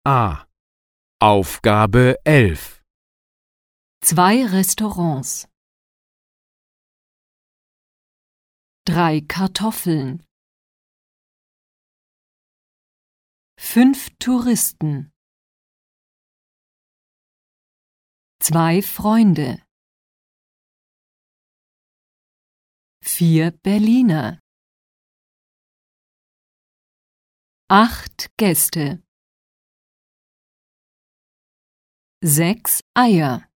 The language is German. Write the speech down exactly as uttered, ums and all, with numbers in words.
a. Aufgabe elf. Zwei Restaurants. Drei Kartoffeln. Fünf Touristen. Zwei Freunde. Vier Berliner. Acht Gäste. Sechs Eier.